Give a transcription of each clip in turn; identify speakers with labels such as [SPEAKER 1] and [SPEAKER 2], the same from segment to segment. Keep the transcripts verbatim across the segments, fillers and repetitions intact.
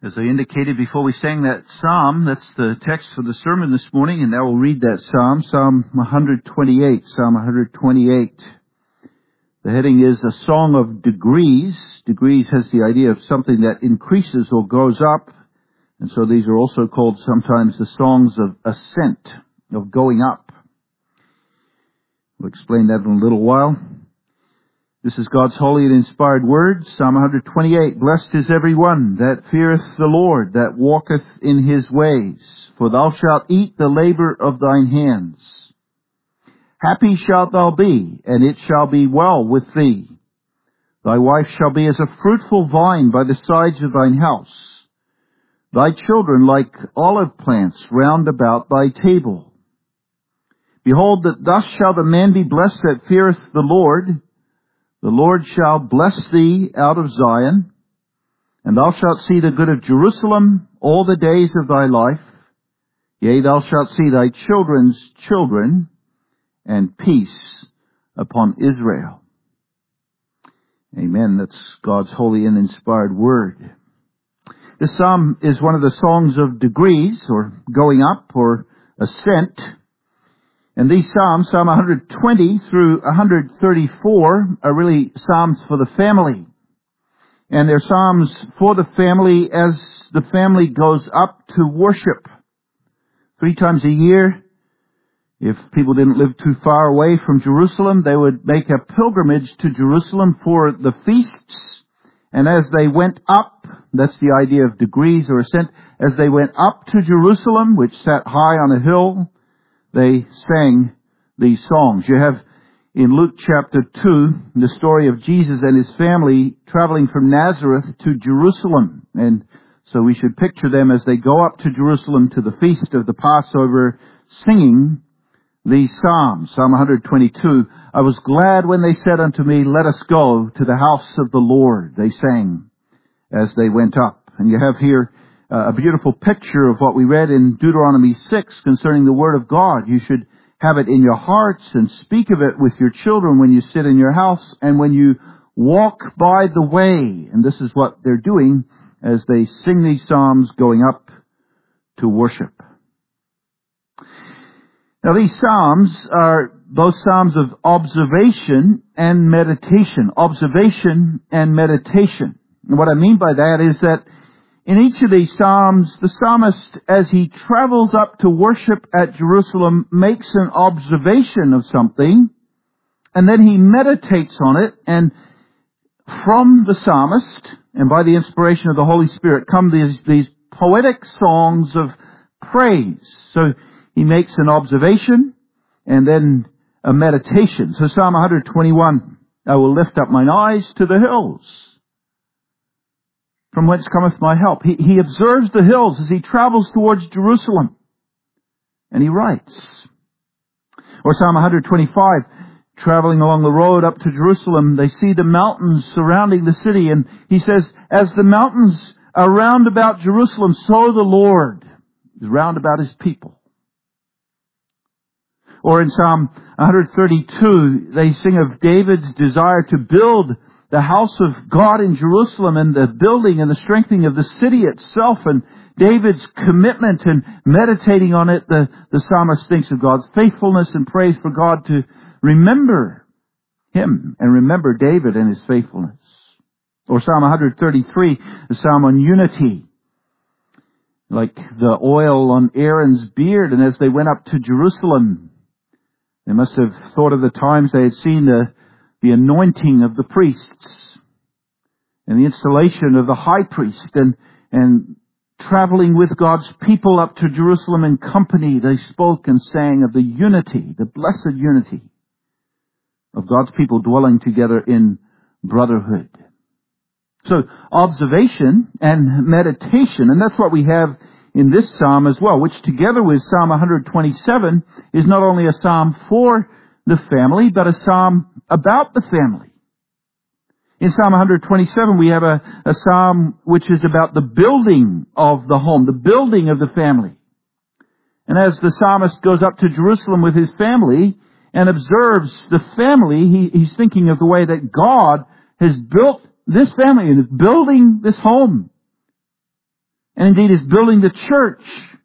[SPEAKER 1] As I indicated before we sang that psalm, that's the text for the sermon this morning, and now we'll read that psalm, Psalm one twenty-eight, Psalm one twenty-eight. The heading is A Song of Degrees. Degrees has the idea of something that increases or goes up, and so these are also called sometimes the songs of ascent, of going up. We'll explain that in a little while. This is God's holy and inspired word, Psalm one twenty-eight. Blessed is every one that feareth the Lord, that walketh in his ways. For thou shalt eat the labor of thine hands. Happy shalt thou be, and it shall be well with thee. Thy wife shall be as a fruitful vine by the sides of thine house. Thy children like olive plants round about thy table. Behold, that thus shall the man be blessed that feareth the Lord. The Lord shall bless thee out of Zion, and thou shalt see the good of Jerusalem all the days of thy life. Yea, thou shalt see thy children's children, and peace upon Israel. Amen. That's God's holy and inspired word. This psalm is one of the songs of degrees, or going up, or ascent. And these psalms, Psalm one twenty through one thirty-four, are really psalms for the family. And they're psalms for the family as the family goes up to worship. Three times a year, if people didn't live too far away from Jerusalem, they would make a pilgrimage to Jerusalem for the feasts. And as they went up, that's the idea of degrees or ascent, as they went up to Jerusalem, which sat high on a hill, they sang these songs. You have in Luke chapter two the story of Jesus and his family traveling from Nazareth to Jerusalem. And so we should picture them as they go up to Jerusalem to the feast of the Passover, singing these psalms. Psalm one twenty-two, I was glad when they said unto me, let us go to the house of the Lord. They sang as they went up. And you have here Uh, a beautiful picture of what we read in Deuteronomy six concerning the Word of God. You should have it in your hearts and speak of it with your children when you sit in your house and when you walk by the way. And this is what they're doing as they sing these psalms going up to worship. Now these psalms are both psalms of observation and meditation. Observation and meditation. And what I mean by that is that in each of these psalms, the psalmist, as he travels up to worship at Jerusalem, makes an observation of something, and then he meditates on it, and from the psalmist, and by the inspiration of the Holy Spirit, come these, these poetic songs of praise. So he makes an observation, and then a meditation. So Psalm one twenty-one, I will lift up mine eyes to the hills, from whence cometh my help. He, he observes the hills as he travels towards Jerusalem. And he writes. Or Psalm one twenty-five, traveling along the road up to Jerusalem, they see the mountains surrounding the city. And he says, as the mountains are round about Jerusalem, so the Lord is round about his people. Or in Psalm one thirty-two, they sing of David's desire to build the house of God in Jerusalem, and the building and the strengthening of the city itself, and David's commitment and meditating on it. The, the psalmist thinks of God's faithfulness and prays for God to remember him and remember David and his faithfulness. Or Psalm one thirty-three, the psalm on unity, like the oil on Aaron's beard. And as they went up to Jerusalem, they must have thought of the times they had seen the the anointing of the priests and the installation of the high priest, and, and traveling with God's people up to Jerusalem in company, they spoke and sang of the unity, the blessed unity of God's people dwelling together in brotherhood. So observation and meditation, and that's what we have in this psalm as well, which together with Psalm one twenty-seven is not only a psalm for the family, but a psalm about the family. In Psalm one twenty-seven, we have a, a psalm which is about the building of the home, the building of the family. And as the psalmist goes up to Jerusalem with his family and observes the family, he, he's thinking of the way that God has built this family and is building this home. and indeed is building the church.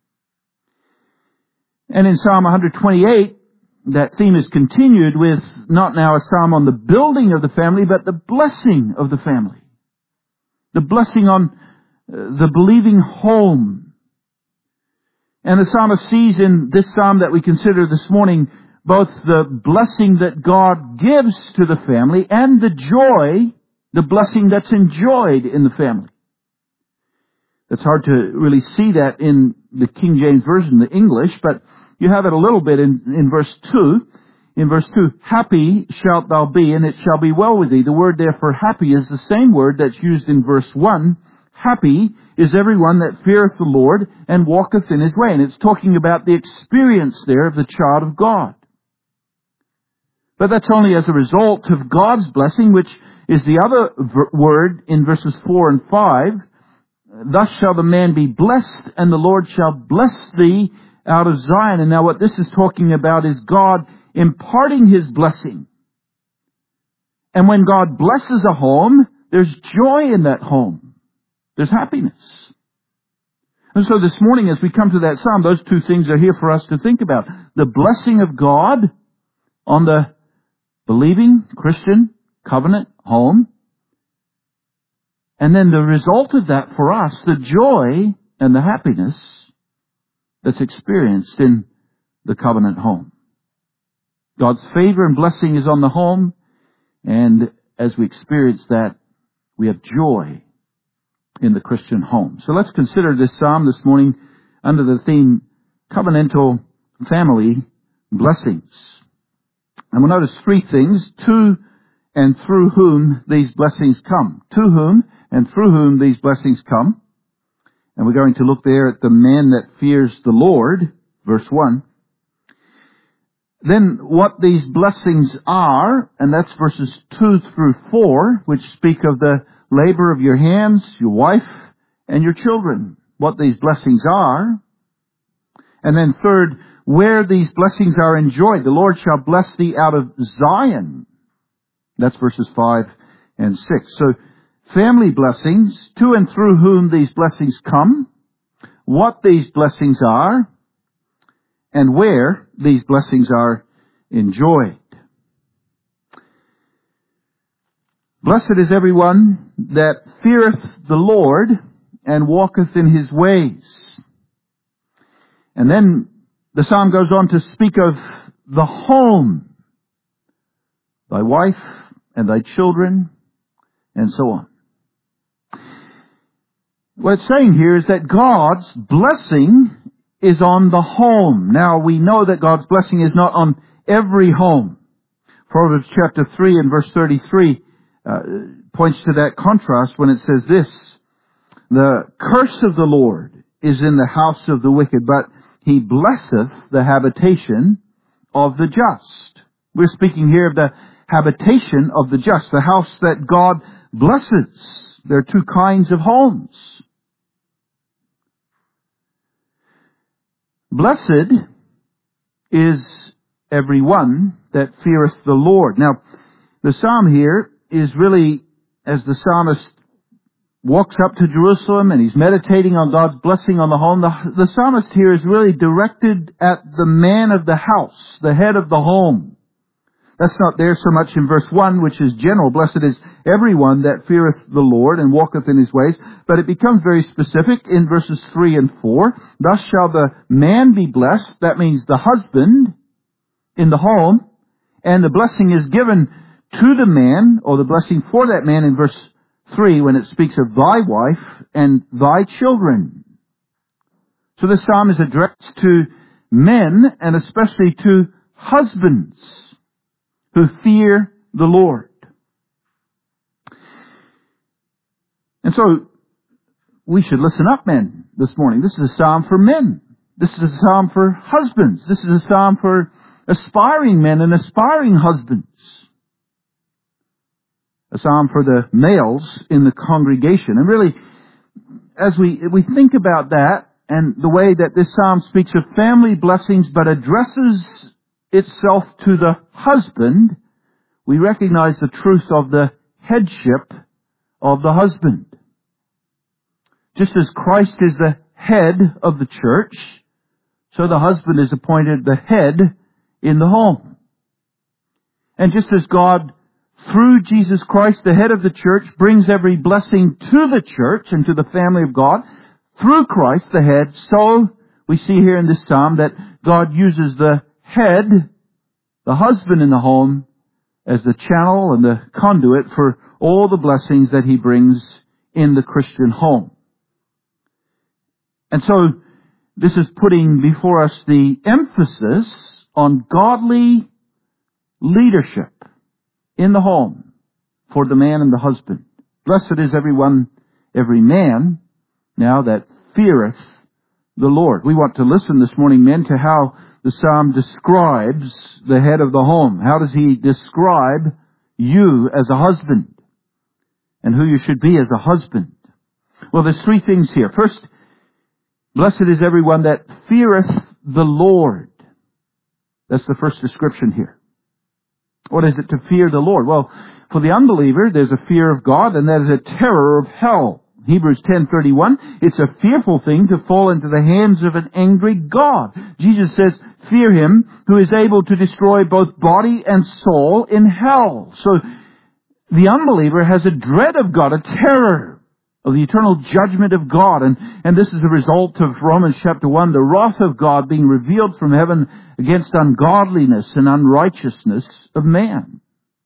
[SPEAKER 1] And in Psalm one twenty-eight, that theme is continued with not now a psalm on the building of the family, but the blessing of the family. The blessing on the believing home. And the psalmist sees in this psalm that we consider this morning both the blessing that God gives to the family and the joy, the blessing that's enjoyed in the family. It's hard to really see that in the King James Version, the English, but you have it a little bit in, in verse two. In verse two, happy shalt thou be, and it shall be well with thee. The word there for happy is the same word that's used in verse one. Happy is everyone that feareth the Lord and walketh in his way. And it's talking about the experience there of the child of God. But that's only as a result of God's blessing, which is the other v- word in verses four and five. Thus shall the man be blessed, and the Lord shall bless thee out of Zion. And now what this is talking about is God imparting His blessing. And when God blesses a home, there's joy in that home. There's happiness. And so this morning as we come to that psalm, those two things are here for us to think about. The blessing of God on the believing Christian covenant home. And then the result of that for us, the joy and the happiness that's experienced in the covenant home. God's favor and blessing is on the home, and as we experience that, we have joy in the Christian home. So let's consider this psalm this morning under the theme covenantal family blessings. And we'll notice three things: to and through whom these blessings come. To whom and through whom these blessings come. And we're going to look there at the man that fears the Lord, verse one. Then what these blessings are, and that's verses two through four, which speak of the labor of your hands, your wife, and your children. What these blessings are. And then third, where these blessings are enjoyed. The Lord shall bless thee out of Zion. That's verses five and six. So, family blessings, to and through whom these blessings come, what these blessings are, and where these blessings are enjoyed. Blessed is everyone that feareth the Lord and walketh in His ways. And then the psalm goes on to speak of the home, thy wife and thy children, and so on. What it's saying here is that God's blessing is on the home. Now, we know that God's blessing is not on every home. Proverbs chapter three and verse thirty-three uh, points to that contrast when it says this: the curse of the Lord is in the house of the wicked, but He blesseth the habitation of the just. We're speaking here of the habitation of the just, the house that God blesses. There are two kinds of homes. Blessed is every one that feareth the Lord. Now, the psalm here is really, as the psalmist walks up to Jerusalem and he's meditating on God's blessing on the home, the, the psalmist here is really directed at the man of the house, the head of the home. That's not there so much in verse one, which is general. Blessed is everyone that feareth the Lord and walketh in His ways. But it becomes very specific in verses three and four. Thus shall the man be blessed. That means the husband in the home. And the blessing is given to the man, or the blessing for that man in verse three, when it speaks of thy wife and thy children. So this psalm is addressed to men, and especially to husbands who fear the Lord. And so, we should listen up, men, this morning. This is a psalm for men. This is a psalm for husbands. This is a psalm for aspiring men and aspiring husbands. A psalm for the males in the congregation. And really, as we, we think about that, and the way that this psalm speaks of family blessings, but addresses itself to the husband, we recognize the truth of the headship of the husband. Just as Christ is the head of the church, so the husband is appointed the head in the home. And just as God, through Jesus Christ, the head of the church, brings every blessing to the church and to the family of God, through Christ, the head, so we see here in this psalm that God uses the head, the husband in the home, as the channel and the conduit for all the blessings that He brings in the Christian home. And so, this is putting before us the emphasis on godly leadership in the home for the man and the husband. Blessed is everyone, every man, now that feareth the Lord. We want to listen this morning, men, to how the psalm describes the head of the home. How does he describe you as a husband and who you should be as a husband? Well, there's three things here. First, blessed is everyone that feareth the Lord. That's the first description here. What is it to fear the Lord? Well, for the unbeliever, there's a fear of God, and that is a terror of hell. Hebrews ten thirty-one, it's a fearful thing to fall into the hands of an angry God. Jesus says, fear Him who is able to destroy both body and soul in hell. So, the unbeliever has a dread of God, a terror of the eternal judgment of God. And, and this is a result of Romans chapter one, the wrath of God being revealed from heaven against ungodliness and unrighteousness of man.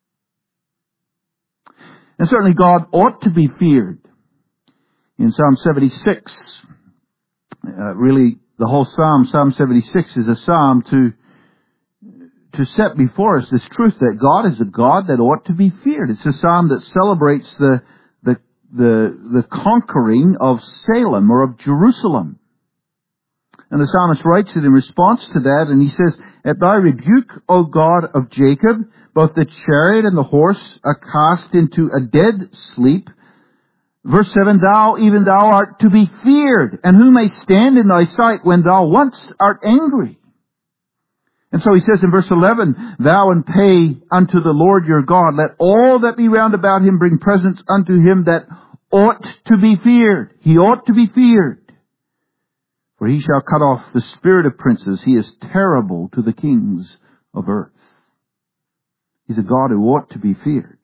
[SPEAKER 1] And certainly God ought to be feared. In Psalm seventy-six, uh, really the whole Psalm, Psalm seventy-six is a psalm to to set before us this truth that God is a God that ought to be feared. It's a psalm that celebrates the the the, the conquering of Salem or of Jerusalem. And the psalmist writes it in response to that, and he says, at thy rebuke, O God of Jacob, both the chariot and the horse are cast into a dead sleep. Verse seven, thou, even thou art to be feared, and who may stand in thy sight when thou once art angry? And so he says in verse eleven, thou and pay unto the Lord your God, let all that be round about him bring presents unto him that ought to be feared. He ought to be feared. For he shall cut off the spirit of princes. He is terrible to the kings of earth. He's a God who ought to be feared.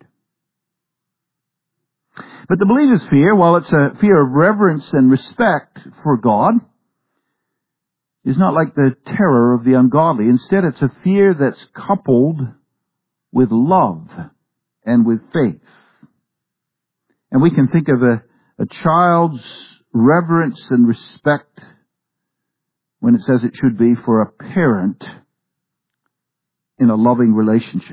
[SPEAKER 1] But the believer's fear, while it's a fear of reverence and respect for God, is not like the terror of the ungodly. Instead, it's a fear that's coupled with love and with faith. And we can think of a, a child's reverence and respect when it says it should be for a parent in a loving relationship.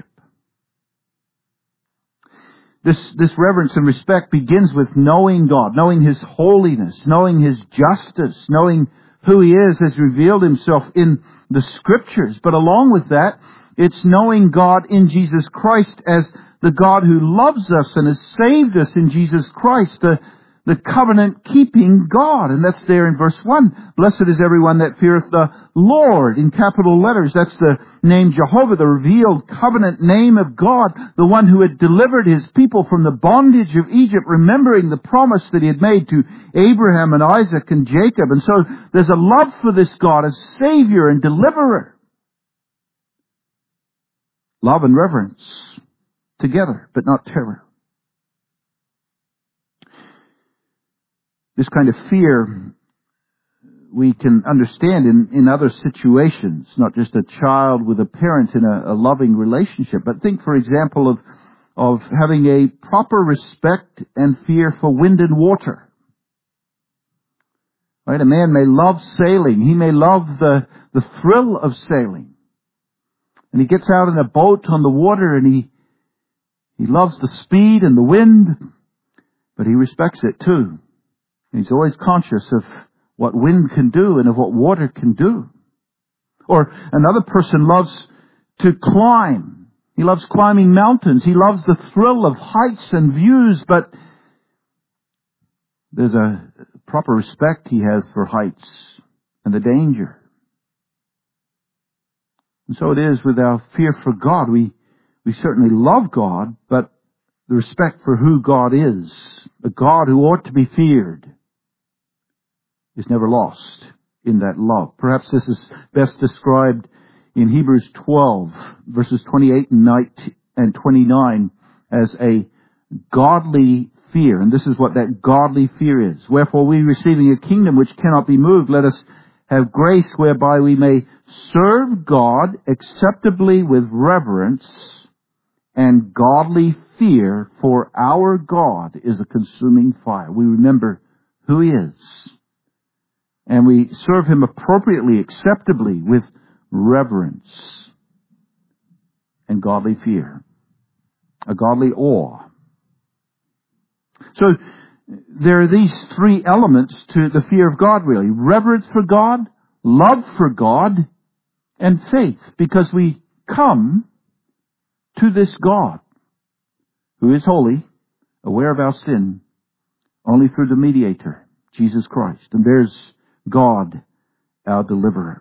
[SPEAKER 1] This, this reverence and respect begins with knowing God, knowing His holiness, knowing His justice, knowing who He is has revealed Himself in the Scriptures. But along with that, it's knowing God in Jesus Christ as the God who loves us and has saved us in Jesus Christ, the, the covenant-keeping God. And that's there in verse one. Blessed is everyone that feareth the Lord, in capital letters. That's the name Jehovah, the revealed covenant name of God, the one who had delivered His people from the bondage of Egypt, remembering the promise that He had made to Abraham and Isaac and Jacob. And so there's a love for this God as Savior and Deliverer. Love and reverence together, but not terror. This kind of fear we can understand in, in other situations, not just a child with a parent in a, a loving relationship, but think, for example, of, of having a proper respect and fear for wind and water. Right? A man may love sailing. He may love the, the thrill of sailing. And he gets out in a boat on the water and he, he loves the speed and the wind, but he respects it too. And he's always conscious of what wind can do and of what water can do. Or another person loves to climb. He loves climbing mountains. He loves the thrill of heights and views, but there's a proper respect he has for heights and the danger. And so it is with our fear for God. We, we certainly love God, but the respect for who God is, a God who ought to be feared. is never lost in that love. Perhaps this is best described in Hebrews twelve, verses twenty-eight and twenty-nine, as a godly fear. And this is what that godly fear is. Wherefore we, receiving a kingdom which cannot be moved, let us have grace whereby we may serve God acceptably with reverence and godly fear, for our God is a consuming fire. We remember who He is, and we serve Him appropriately, acceptably, with reverence and godly fear, a godly awe. So there are these three elements to the fear of God, really. Reverence for God, love for God, and faith, because we come to this God who is holy, aware of our sin, only through the mediator, Jesus Christ. And there's God, our deliverer.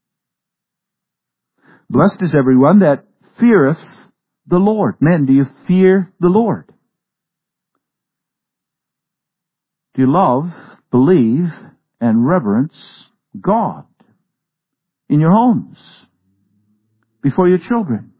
[SPEAKER 1] Blessed is everyone that feareth the Lord. Men, do you fear the Lord? Do you love, believe, and reverence God in your homes, before your children?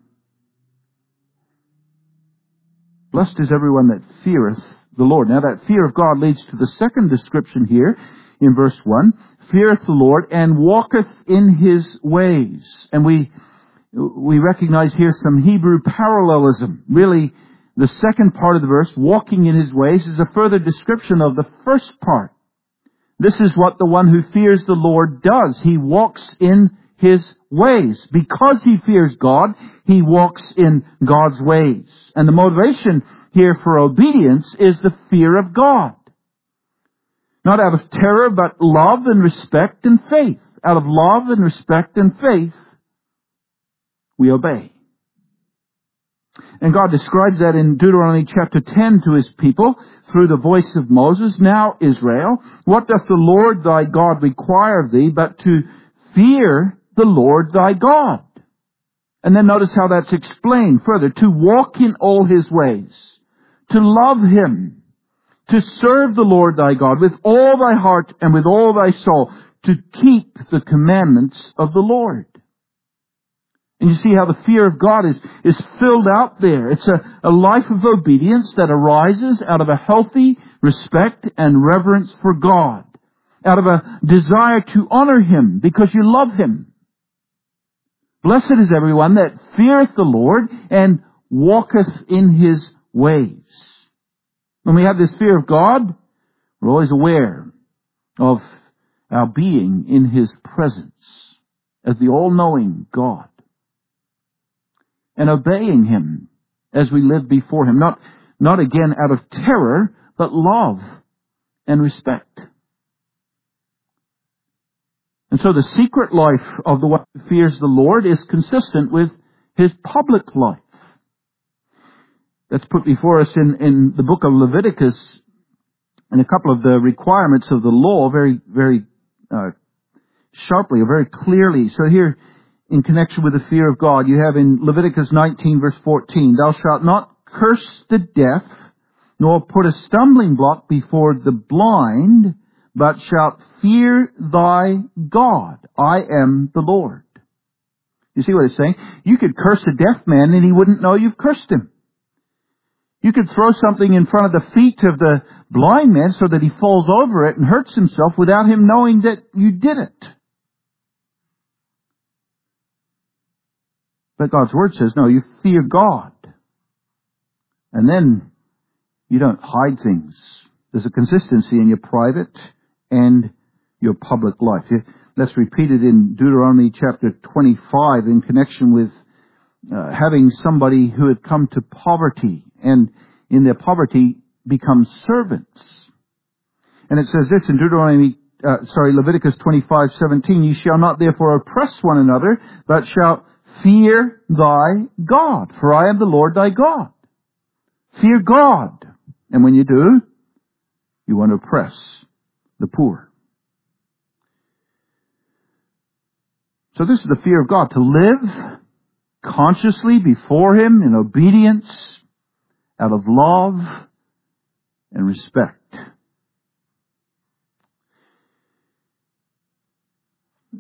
[SPEAKER 1] Blessed is everyone that feareth the Lord. Now that fear of God leads to the second description here in verse one. Feareth the Lord and walketh in His ways. And we we recognize here some Hebrew parallelism. Really, the second part of the verse, walking in His ways, is a further description of the first part. This is what the one who fears the Lord does. He walks in His ways. Because he fears God, he walks in God's ways. And the motivation here for obedience is the fear of God. Not out of terror, but love and respect and faith. Out of love and respect and faith, we obey. And God describes that in Deuteronomy chapter ten to His people through the voice of Moses. Now, Israel, what doth the Lord thy God require of thee but to fear the Lord thy God? And then notice how that's explained further. To walk in all His ways, to love Him, to serve the Lord thy God with all thy heart and with all thy soul, to keep the commandments of the Lord. And you see how the fear of God is, is filled out there. It's a, a life of obedience that arises out of a healthy respect and reverence for God, out of a desire to honor Him because you love Him. Blessed is everyone that feareth the Lord and walketh in His ways. When we have this fear of God, we're always aware of our being in His presence as the all-knowing God, and obeying Him as we live before Him. Not, not again out of terror, but love and respect. And so the secret life of the one who fears the Lord is consistent with his public life. That's put before us in, in the book of Leviticus, and a couple of the requirements of the law very, very uh, sharply, or very clearly. So here, in connection with the fear of God, you have in Leviticus nineteen, verse fourteen, thou shalt not curse the deaf, nor put a stumbling block before the blind, but shalt fear thy God. I am the Lord. You see what it's saying? You could curse a deaf man and he wouldn't know you've cursed him. You could throw something in front of the feet of the blind man so that he falls over it and hurts himself without him knowing that you did it. But God's Word says, no, you fear God. And then you don't hide things. There's a consistency in your private and your public life. That's repeated in Deuteronomy chapter twenty-five in connection with uh, having somebody who had come to poverty and in their poverty become servants. And it says this in Deuteronomy, uh, sorry, Leviticus twenty-five seventeen, ye shall not therefore oppress one another, but shall fear thy God, for I am the Lord thy God. Fear God. And when you do, you want to oppress the poor. So this is the fear of God, to live consciously before Him in obedience, out of love and respect.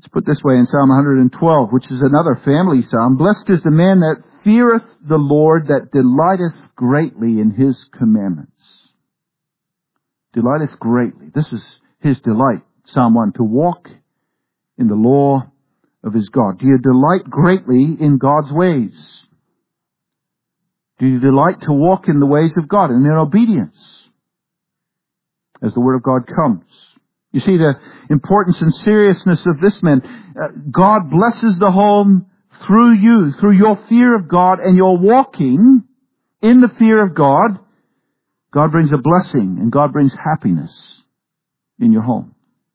[SPEAKER 1] It's put this way in Psalm one hundred twelve, which is another family psalm. Blessed is the man that feareth the Lord, that delighteth greatly in his commandments. Delighteth greatly. This is his delight. Psalm one, to walk in the law of his God. Do you delight greatly in God's ways? Do you delight to walk in the ways of God and in obedience as the Word of God comes? You see the importance and seriousness of this, man. Uh, God blesses the home through you, through your fear of God and your walking in the fear of God. God brings a blessing and God brings happiness in your home.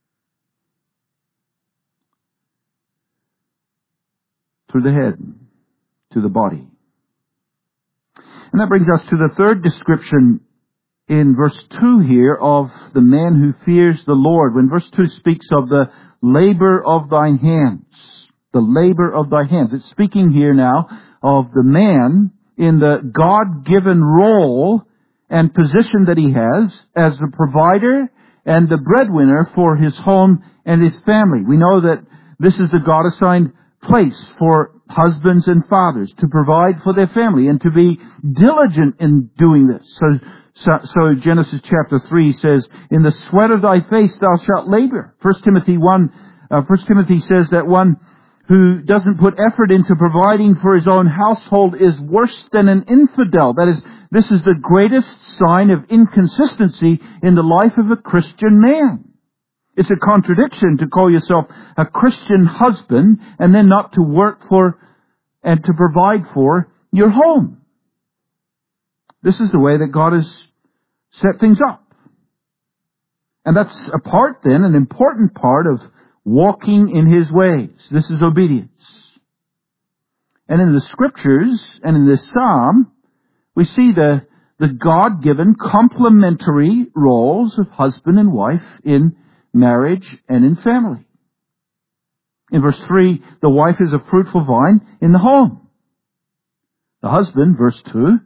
[SPEAKER 1] Through the head to the body. And that brings us to the third description in verse two here of the man who fears the Lord. When verse two speaks of the labor of thine hands. The labor of thy hands. It's speaking here now of the man in the God-given role and position that he has as the provider and the breadwinner for his home and his family. We know that this is the God-assigned place for husbands and fathers to provide for their family and to be diligent in doing this. So, so, so Genesis chapter three says, in the sweat of thy face thou shalt labor. First Timothy one, uh, First Timothy says that one who doesn't put effort into providing for his own household is worse than an infidel. That is, this is the greatest sign of inconsistency in the life of a Christian man. It's a contradiction to call yourself a Christian husband and then not to work for and to provide for your home. This is the way that God has set things up. And that's a part then, an important part of walking in His ways. This is obedience. And in the Scriptures and in this Psalm, we see the, the God-given complementary roles of husband and wife in marriage and in family. In verse three, the wife is a fruitful vine in the home. The husband, verse two,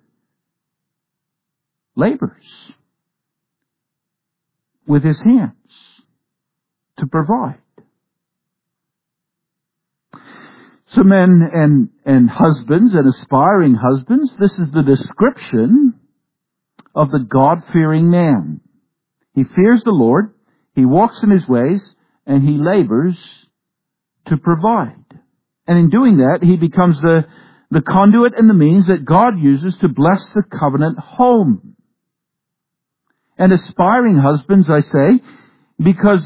[SPEAKER 1] labors with his hands to provide. So men and, and husbands and aspiring husbands, this is the description of the God-fearing man. He fears the Lord. He walks in His ways, and he labors to provide. And in doing that, he becomes the, the conduit and the means that God uses to bless the covenant home. And aspiring husbands, I say, because,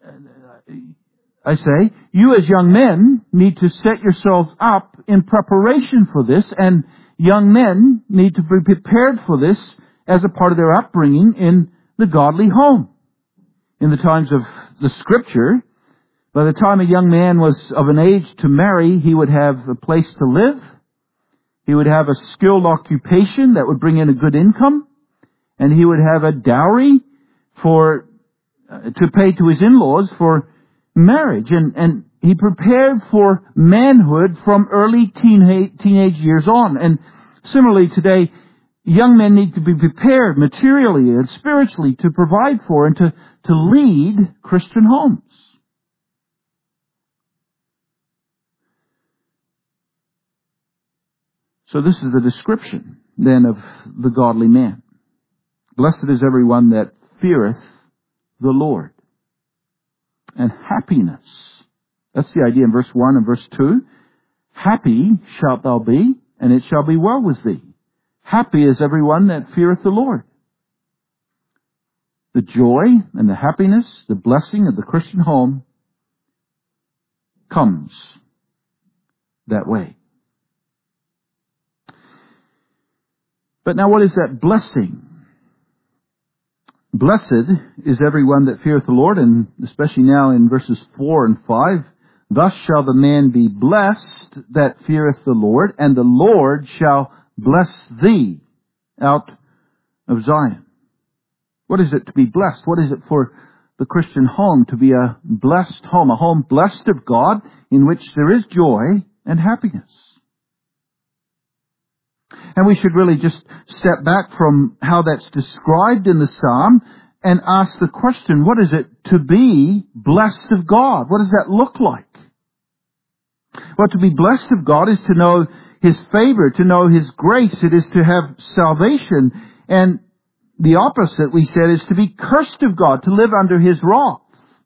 [SPEAKER 1] I say, you as young men need to set yourselves up in preparation for this, and young men need to be prepared for this as a part of their upbringing in the godly home. In the times of the Scripture, by the time a young man was of an age to marry, he would have a place to live. He would have a skilled occupation that would bring in a good income. And he would have a dowry for, uh, to pay to his in-laws for marriage. And, and he prepared for manhood from early teenage, teenage years on. And similarly today, young men need to be prepared materially and spiritually to provide for and to, to lead Christian homes. So this is the description then of the godly man. Blessed is everyone that feareth the Lord. And happiness. That's the idea in verse one and verse two. Happy shalt thou be, and it shall be well with thee. Happy is everyone that feareth the Lord. The joy and the happiness, the blessing of the Christian home comes that way. But now what is that blessing? Blessed is everyone that feareth the Lord, and especially now in verses four and five, thus shall the man be blessed that feareth the Lord, and the Lord shall bless thee out of Zion. What is it to be blessed? What is it for the Christian home to be a blessed home? A home blessed of God in which there is joy and happiness. And we should really just step back from how that's described in the Psalm and ask the question, what is it to be blessed of God? What does that look like? Well, to be blessed of God is to know His favor, to know His grace. It is to have salvation. And the opposite, we said, is to be cursed of God, to live under His wrath.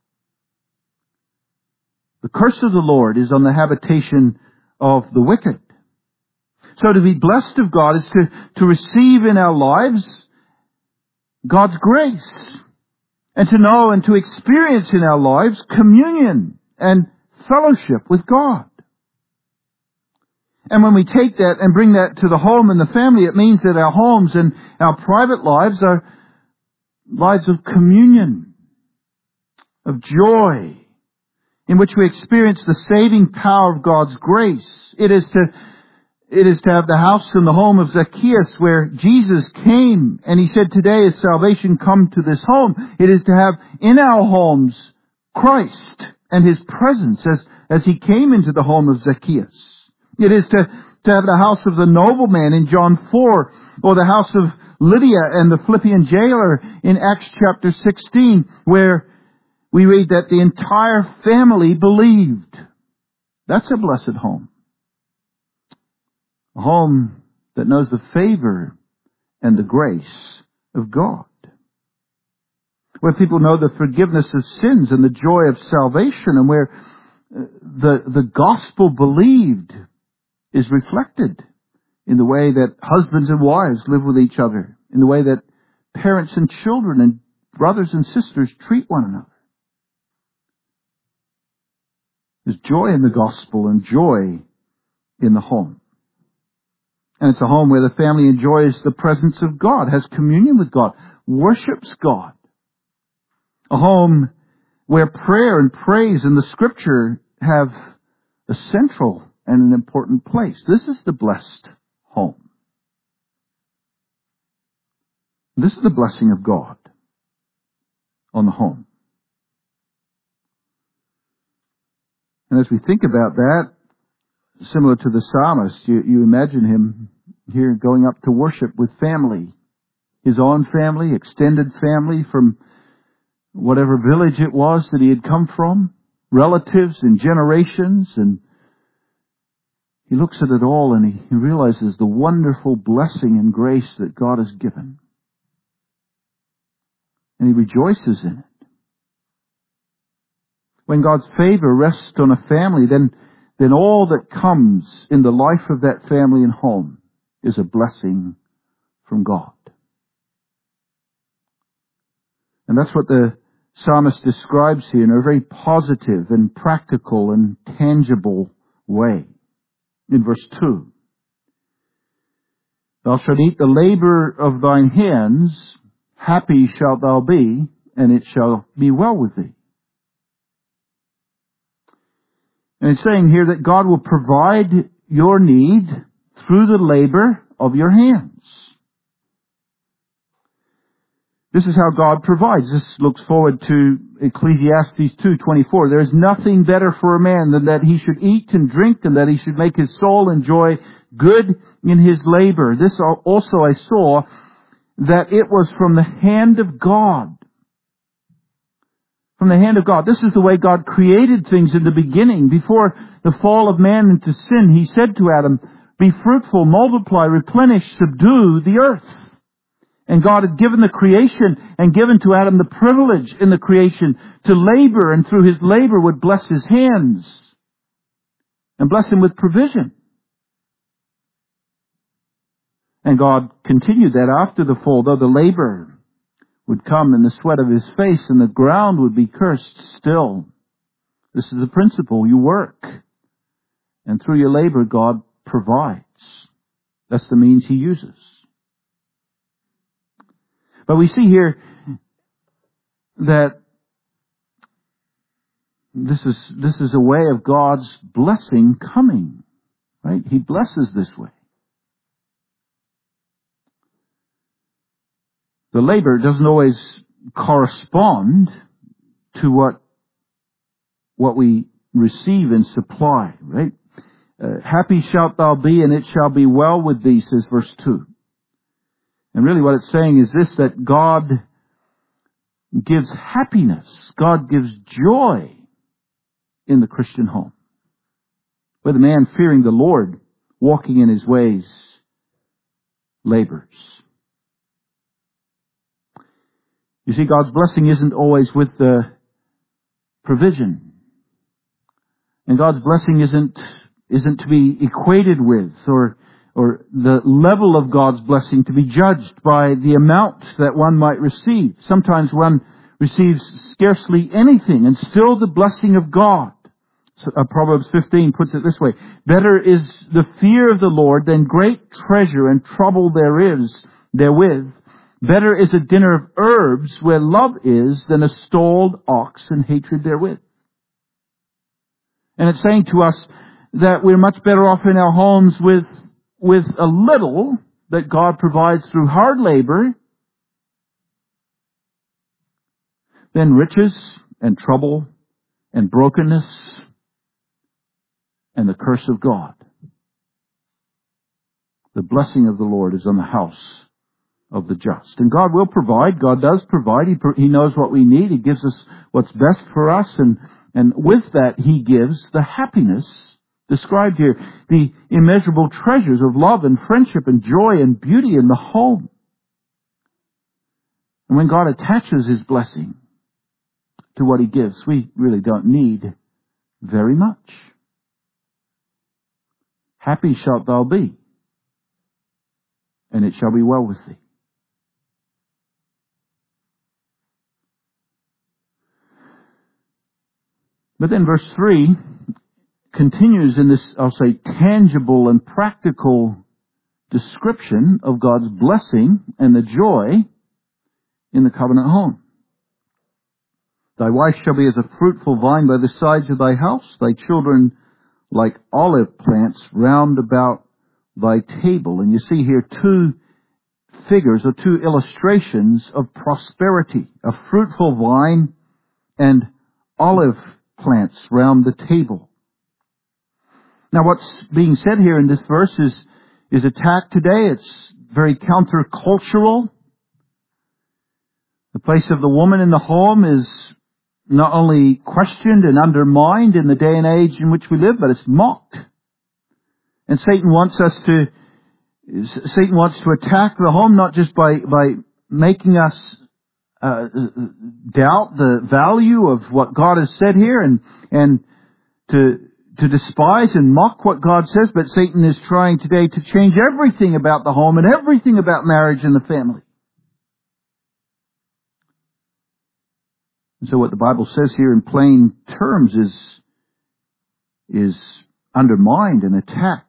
[SPEAKER 1] The curse of the Lord is on the habitation of the wicked. So to be blessed of God is to, to receive in our lives God's grace, and to know and to experience in our lives communion and fellowship with God. And when we take that and bring that to the home and the family, it means that our homes and our private lives are lives of communion, of joy, in which we experience the saving power of God's grace. It is to It is to have the house and the home of Zacchaeus where Jesus came and He said, today is salvation come to this home. It is to have in our homes Christ and His presence as, as He came into the home of Zacchaeus. It is to, to have the house of the nobleman in John four, or the house of Lydia and the Philippian jailer in Acts chapter sixteen, where we read that the entire family believed. That's a blessed home. A home that knows the favor and the grace of God. Where people know the forgiveness of sins and the joy of salvation, and where the, the gospel believed is reflected in the way that husbands and wives live with each other, in the way that parents and children and brothers and sisters treat one another. There's joy in the gospel and joy in the home. And it's a home where the family enjoys the presence of God, has communion with God, worships God. A home where prayer and praise and the Scripture have a central and an important place. This is the blessed home. This is the blessing of God on the home. And as we think about that, similar to the psalmist, you, you imagine him here going up to worship with family. His own family, extended family from whatever village it was that he had come from, relatives and generations, and he looks at it all and he, he realizes the wonderful blessing and grace that God has given. And he rejoices in it. When God's favor rests on a family, then, then all that comes in the life of that family and home is a blessing from God. And that's what the psalmist describes here in a very positive and practical and tangible way. In verse two, thou shalt eat the labor of thine hands, happy shalt thou be, and it shall be well with thee. And it's saying here that God will provide your need through the labor of your hands. This is how God provides. This looks forward to Ecclesiastes two twenty-four. There is nothing better for a man than that he should eat and drink, and that he should make his soul enjoy good in his labor. This also I saw, that it was from the hand of God. From the hand of God. This is the way God created things in the beginning. Before the fall of man into sin, He said to Adam, be fruitful, multiply, replenish, subdue the earth. And God had given the creation and given to Adam the privilege in the creation to labor, and through his labor would bless his hands and bless him with provision. And God continued that after the fall, though the labor would come in the sweat of his face and the ground would be cursed still. This is the principle. You work, and through your labor God provides. That's the means He uses. But we see here that this is, this is a way of God's blessing coming, right? He blesses this way. The labor doesn't always correspond to what, what we receive and supply, right? Uh, happy shalt thou be, and it shall be well with thee, says verse two. And really what it's saying is this, that God gives happiness. God gives joy in the Christian home. where the man fearing the Lord, walking in his ways, labors. You see, God's blessing isn't always with the provision. And God's blessing isn't, isn't to be equated with, or, or the level of God's blessing to be judged by the amount that one might receive. Sometimes one receives scarcely anything, and still the blessing of God. So, uh, Proverbs fifteen puts it this way: better is the fear of the Lord than great treasure and trouble there is therewith. Better is a dinner of herbs where love is than a stalled ox and hatred therewith. And it's saying to us that we're much better off in our homes with, with a little that God provides through hard labor than riches and trouble and brokenness and the curse of God. The blessing of the Lord is on the house of the just. And God will provide. God does provide. He, He knows what we need. He gives us what's best for us. And, and with that, He gives the happiness described here, the immeasurable treasures of love and friendship and joy and beauty in the home. And when God attaches His blessing to what He gives, we really don't need very much. Happy shalt thou be, and it shall be well with thee. But then verse three continues in this, I'll say, tangible and practical description of God's blessing and the joy in the covenant home. Thy wife shall be as a fruitful vine by the sides of thy house, thy children like olive plants round about thy table. And you see here two figures or two illustrations of prosperity, a fruitful vine and olive plants round the table. Now what's being said here in this verse is, is attacked today. It's very countercultural. The place of the woman in the home is not only questioned and undermined in the day and age in which we live, but it's mocked. And Satan wants us to, Satan wants to attack the home not just by, by making us uh, doubt the value of what God has said here and, and to, to despise and mock what God says, but Satan is trying today to change everything about the home and everything about marriage and the family. And so what the Bible says here in plain terms is, is undermined and attacked.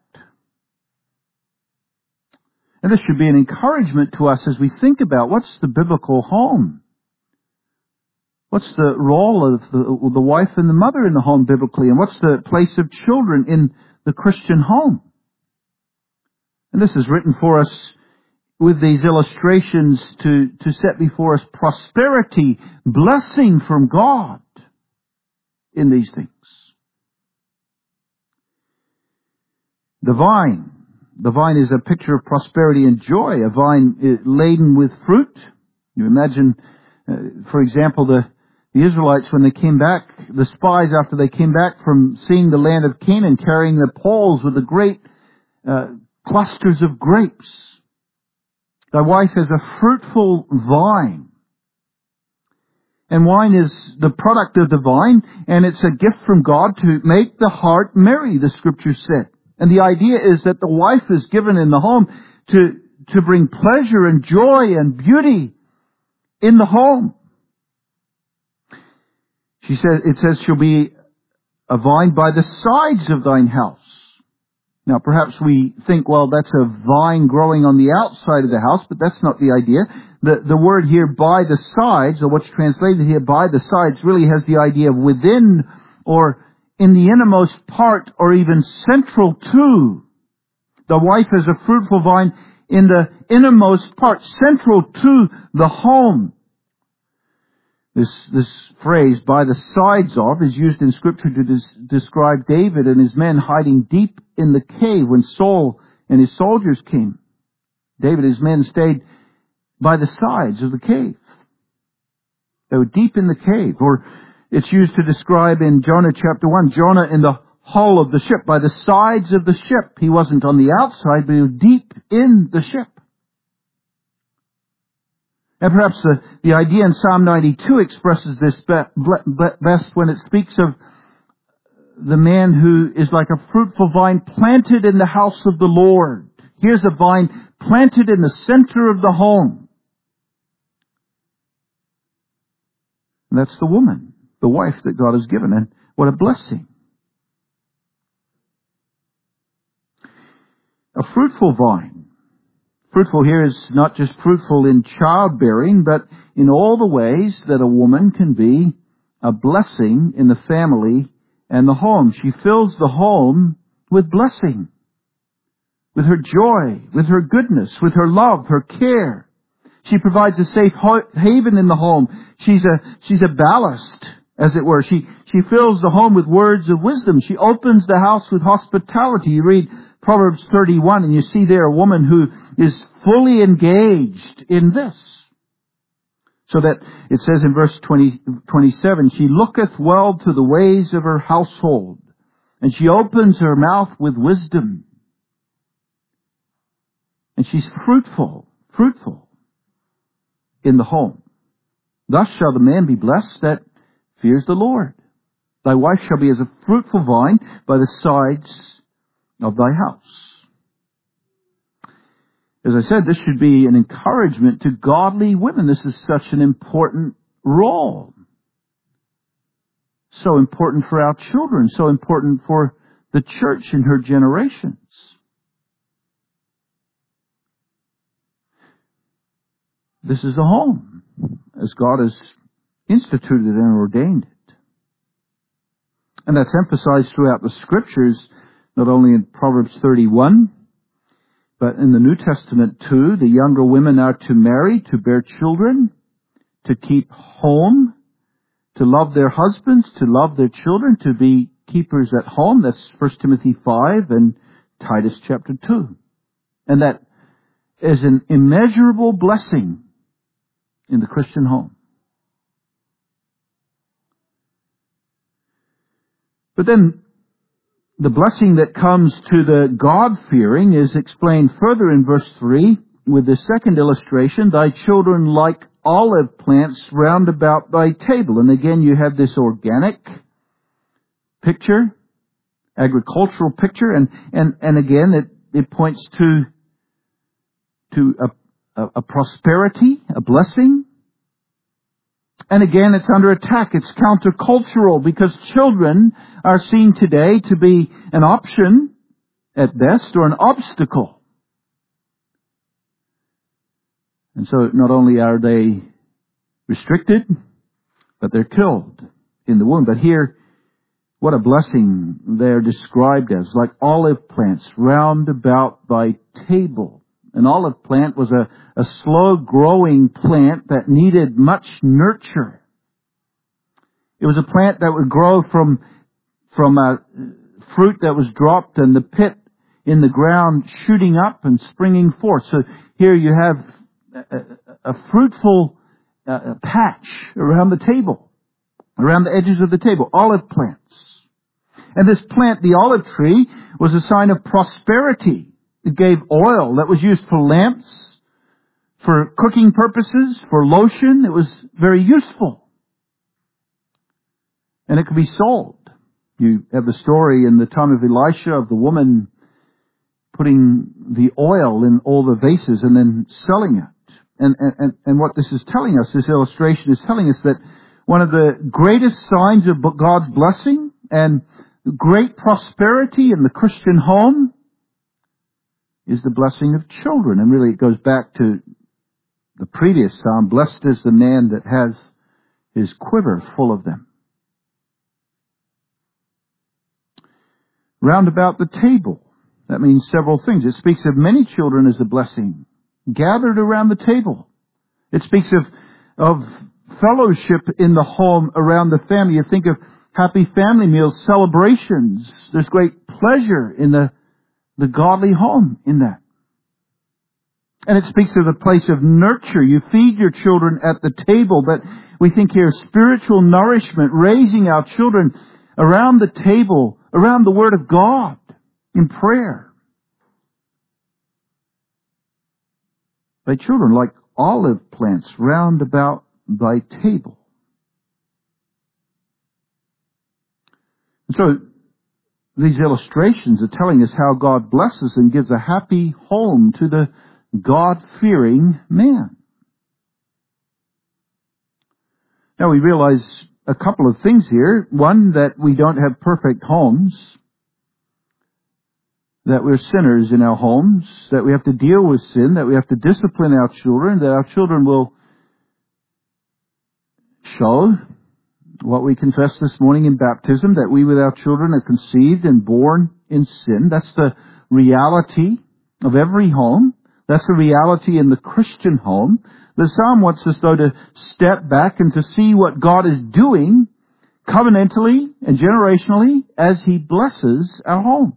[SPEAKER 1] And this should be an encouragement to us as we think about what's the biblical home. What's the role of the, the wife and the mother in the home biblically? And what's the place of children in the Christian home? And this is written for us with these illustrations to, to set before us prosperity, blessing from God in these things. The vine. The vine is a picture of prosperity and joy. A vine laden with fruit. You imagine, uh, for example, the, the Israelites when they came back, the spies after they came back from seeing the land of Canaan, carrying the poles with the great uh, clusters of grapes. Thy wife is a fruitful vine. And wine is the product of the vine, and it's a gift from God to make the heart merry, the Scripture said. And the idea is that the wife is given in the home to, to bring pleasure and joy and beauty in the home. She says, it says she'll be a vine by the sides of thine house. Now perhaps we think, well, that's a vine growing on the outside of the house, but that's not the idea. The, the word here, by the sides, or what's translated here, by the sides, really has the idea of within or in the innermost part or even central to. The wife is a fruitful vine in the innermost part, central to the home. This, this phrase, by the sides of, is used in Scripture to des- describe David and his men hiding deep in the cave when Saul and his soldiers came. David and his men stayed by the sides of the cave. They were deep in the cave. Or it's used to describe in Jonah chapter one, Jonah in the hull of the ship, by the sides of the ship. He wasn't on the outside, but he was deep in the ship. And perhaps the, the idea in Psalm ninety-two expresses this best when it speaks of the man who is like a fruitful vine planted in the house of the Lord. Here's a vine planted in the center of the home. And that's the woman, the wife that God has given. And what a blessing. A fruitful vine. Fruitful here is not just fruitful in childbearing, but in all the ways that a woman can be a blessing in the family and the home. She fills the home with blessing, with her joy, with her goodness, with her love, her care. She provides a safe haven in the home. She's a, she's a ballast, as it were. She, she fills the home with words of wisdom. She opens the house with hospitality. You read Proverbs thirty-one, and you see there a woman who is fully engaged in this. So that it says in verse twenty, twenty-seven, she looketh well to the ways of her household, and she opens her mouth with wisdom. And she's fruitful, fruitful in the home. Thus shall the man be blessed that fears the Lord. Thy wife shall be as a fruitful vine by the sides of thy house. As I said, this should be an encouragement to godly women. This is such an important role. So important for our children, so important for the church in her generations. This is a home, as God has instituted and ordained it. And that's emphasized throughout the Scriptures, not only in Proverbs thirty-one, but in the New Testament too. The younger women are to marry, to bear children, to keep home, to love their husbands, to love their children, to be keepers at home. That's First Timothy five and Titus chapter two. And that is an immeasurable blessing in the Christian home. But then the blessing that comes to the God-fearing is explained further in verse three with the second illustration, thy children like olive plants round about thy table. And again, you have this organic picture, agricultural picture, and, and, and again, it, it points to, to a, a, a prosperity, a blessing. And again, it's under attack. It's countercultural because children are seen today to be an option at best or an obstacle. And so not only are they restricted, but they're killed in the womb. But here, what a blessing they're described as, like olive plants round about thy table. An olive plant was a, a slow-growing plant that needed much nurture. It was a plant that would grow from, from a fruit that was dropped in the pit in the ground, shooting up and springing forth. So here you have a, a fruitful uh, patch around the table, around the edges of the table, olive plants. And this plant, the olive tree, was a sign of prosperity. It gave oil that was used for lamps, for cooking purposes, for lotion. It was very useful. And it could be sold. You have the story in the time of Elisha of the woman putting the oil in all the vases and then selling it. And, and, and what this is telling us, this illustration is telling us that one of the greatest signs of God's blessing and great prosperity in the Christian home is the blessing of children. And really it goes back to the previous psalm, blessed is the man that has his quiver full of them. Round about the table, that means several things. It speaks of many children as a blessing, gathered around the table. It speaks of, of fellowship in the home around the family. You think of happy family meals, celebrations. There's great pleasure in the The godly home in that. And it speaks of a place of nurture. You feed your children at the table, but we think here spiritual nourishment, raising our children around the table, around the Word of God, in prayer. Thy children like olive plants round about thy table. And so, these illustrations are telling us how God blesses and gives a happy home to the God-fearing man. Now we realize a couple of things here. One, that we don't have perfect homes, that we're sinners in our homes, that we have to deal with sin, that we have to discipline our children, that our children will show what we confessed this morning in baptism, that we with our children are conceived and born in sin. That's the reality of every home. That's the reality in the Christian home. The Psalm wants us, though, to step back and to see what God is doing covenantally and generationally as He blesses our homes.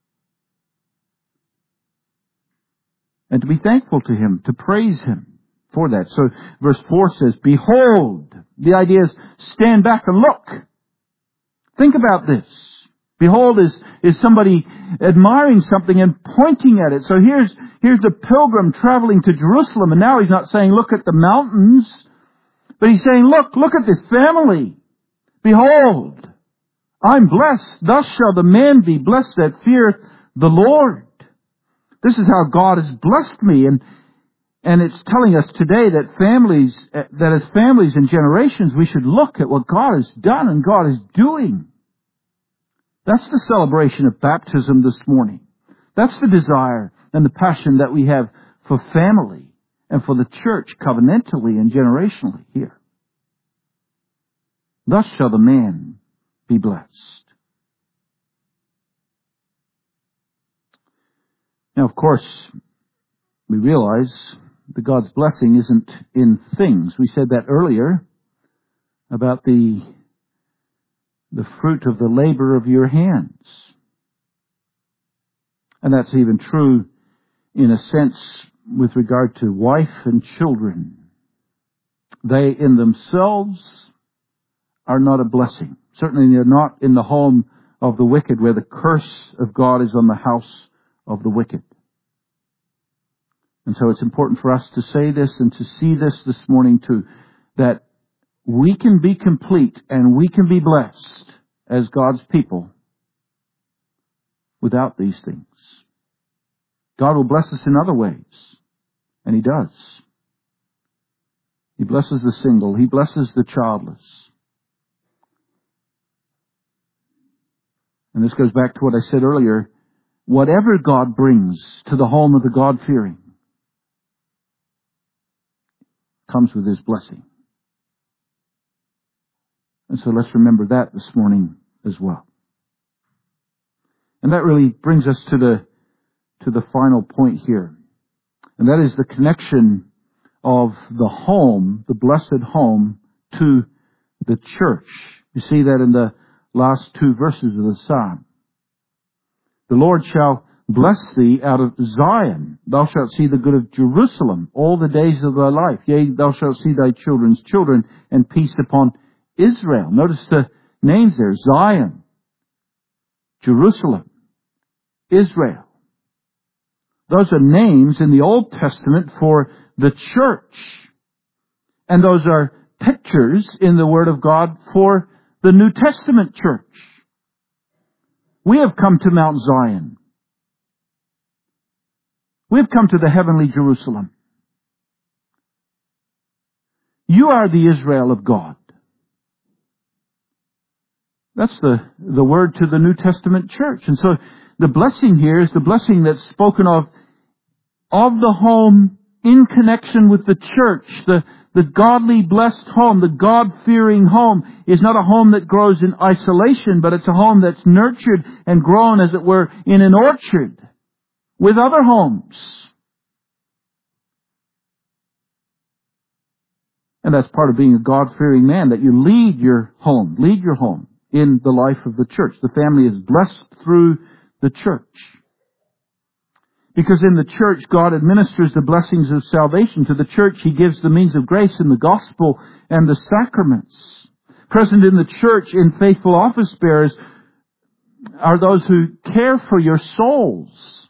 [SPEAKER 1] And to be thankful to Him, to praise Him for that. So verse four says, behold. The idea is stand back and look. Think about this. Behold is, is somebody admiring something and pointing at it. So here's, here's the pilgrim traveling to Jerusalem, and now he's not saying look at the mountains, but he's saying look, look at this family. Behold, I'm blessed. Thus shall the man be blessed that feareth the Lord. This is how God has blessed me. And And it's telling us today that families, that as families and generations, we should look at what God has done and God is doing. That's the celebration of baptism this morning. That's the desire and the passion that we have for family and for the church covenantally and generationally here. Thus shall the man be blessed. Now, of course, we realize that God's blessing isn't in things. We said that earlier about the, the fruit of the labor of your hands. And that's even true in a sense with regard to wife and children. They in themselves are not a blessing. Certainly they're not in the home of the wicked, where the curse of God is on the house of the wicked. And so it's important for us to say this and to see this this morning too, that we can be complete and we can be blessed as God's people without these things. God will bless us in other ways, and He does. He blesses the single. He blesses the childless. And this goes back to what I said earlier. Whatever God brings to the home of the God-fearing comes with His blessing. And so let's remember that this morning as well. And that really brings us to the to the final point here. And that is the connection of the home, the blessed home, to the church. You see that in the last two verses of the Psalm. The Lord shall bless thee out of Zion. Thou shalt see the good of Jerusalem all the days of thy life. Yea, thou shalt see thy children's children, and peace upon Israel. Notice the names there. Zion, Jerusalem, Israel. Those are names in the Old Testament for the church. And those are pictures in the Word of God for the New Testament church. We have come to Mount Zion. We have come to the heavenly Jerusalem. You are the Israel of God. That's the, the word to the New Testament church. And so the blessing here is the blessing that's spoken of of the home in connection with the church. The, the godly blessed home, the God-fearing home, is not a home that grows in isolation, but it's a home that's nurtured and grown, as it were, in an orchard with other homes. And that's part of being a God-fearing man, that you lead your home, lead your home in the life of the church. The family is blessed through the church. Because in the church, God administers the blessings of salvation. To the church, He gives the means of grace in the gospel and the sacraments. Present in the church in faithful office bearers are those who care for your souls.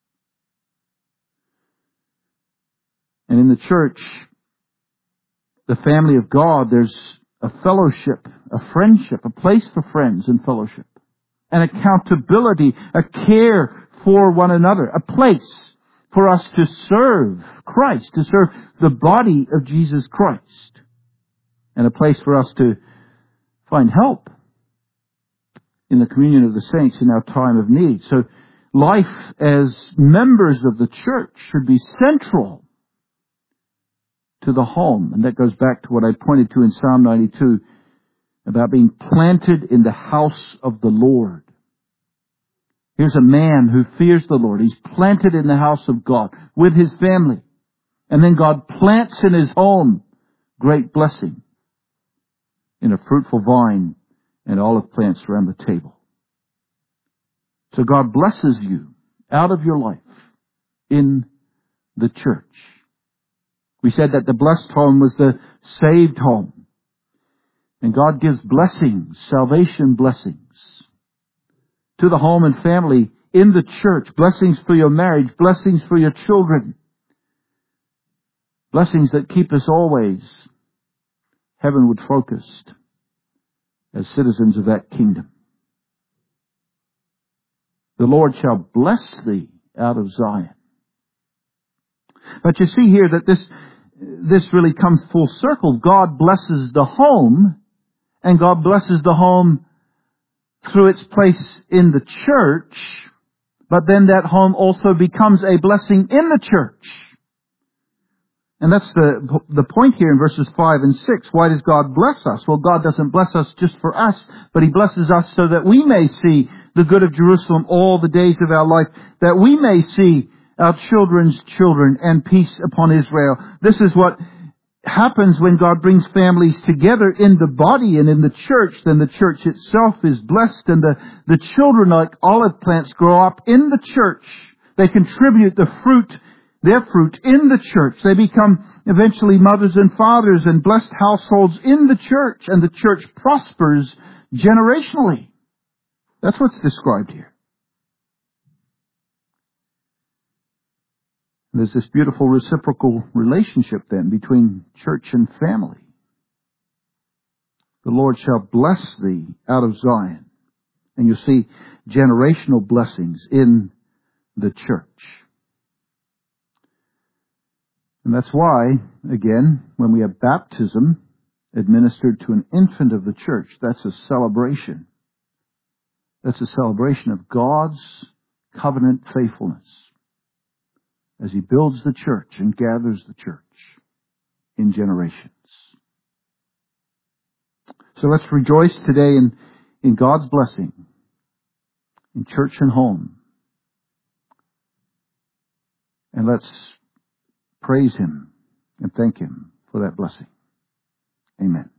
[SPEAKER 1] And in the church, the family of God, there's a fellowship, a friendship, a place for friends and fellowship, an accountability, a care for one another, a place for us to serve Christ, to serve the body of Jesus Christ, and a place for us to find help in the communion of the saints in our time of need. So life as members of the church should be central to the home. And that goes back to what I pointed to in Psalm ninety-two about being planted in the house of the Lord. Here's a man who fears the Lord. He's planted in the house of God with his family. And then God plants in his home great blessing in a fruitful vine and olive plants around the table. So God blesses you out of your life in the church. We said that the blessed home was the saved home. And God gives blessings, salvation blessings, to the home and family in the church. Blessings for your marriage, blessings for your children. Blessings that keep us always heavenward focused as citizens of that kingdom. The Lord shall bless thee out of Zion. But you see here that this, this really comes full circle. God blesses the home, and God blesses the home through its place in the church, but then that home also becomes a blessing in the church. And that's the the point here in verses five and six. Why does God bless us? Well, God doesn't bless us just for us, but He blesses us so that we may see the good of Jerusalem all the days of our life, that we may see our children's children and peace upon Israel. This is what happens when God brings families together in the body and in the church. Then the church itself is blessed, and the, the children, like olive plants, grow up in the church. They contribute the fruit, their fruit, in the church. They become eventually mothers and fathers and blessed households in the church, and the church prospers generationally. That's what's described here. There's this beautiful reciprocal relationship then between church and family. The Lord shall bless thee out of Zion. And you'll see generational blessings in the church. And that's why, again, when we have baptism administered to an infant of the church, that's a celebration. That's a celebration of God's covenant faithfulness as He builds the church and gathers the church in generations. So let's rejoice today in, in God's blessing in church and home. And let's praise Him and thank Him for that blessing. Amen.